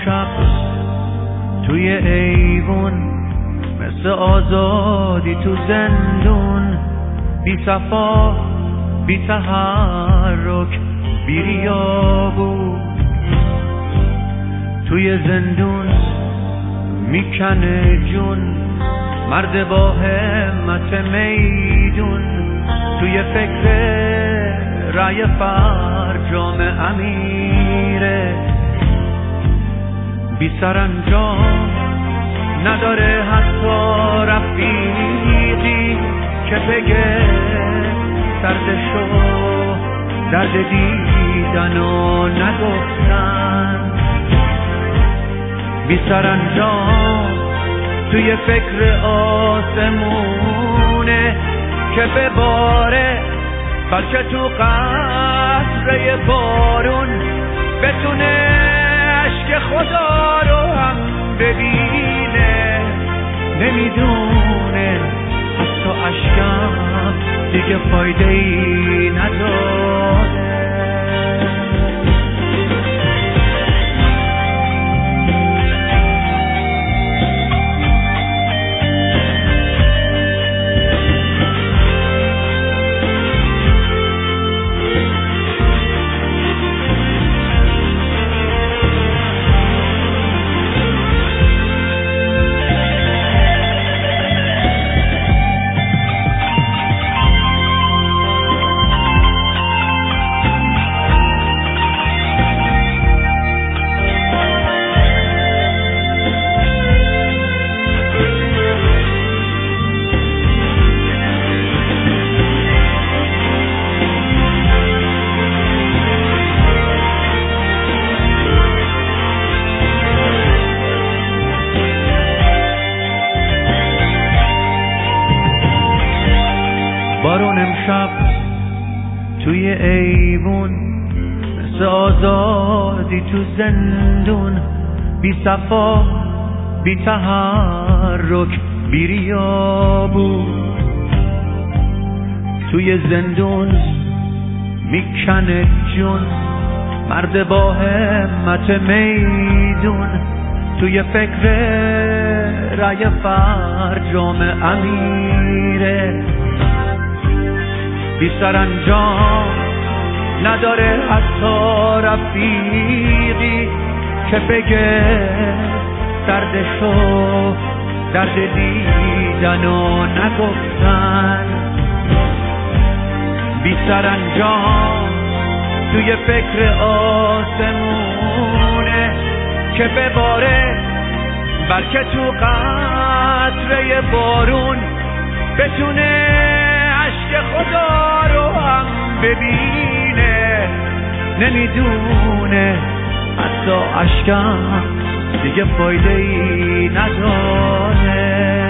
امشب توی ایوون مثل آزادی تو زندون، بی صفا بی تحرک بی ریا بود. توی زندون میکنه جون مرد با همت میدون، توی فکر رای فرجام امیره، بی سرانجام نداره حتی رفیقی که بگه دردشو درد دیدن و نگفتن. بی سرانجام توی فکر آسمونه که بباره، بلکه تو قطره بارون بتونه عشق خدا رو هم ببینه. نمیدونه حتی عشقم دیگه فایده ای نداره. بارون امشب توی ایوون مثل آزادی تو زندون، بی صفا بی تحرک بی ریا بود. توی زندون میکنه جون مرد با همت میدون، توی فکر رای فرجام امیره، بی سرانجام نداره حتی رفیقی که بگه دردشو درد دیدن و نگفتن. بی سرانجام توی فکر آسمونه که بباره، بلکه تو قطره بارون بتونه عشق خدا رو هم ببینه. نمیدونه حتی عشقم دیگه فایده ای نداره.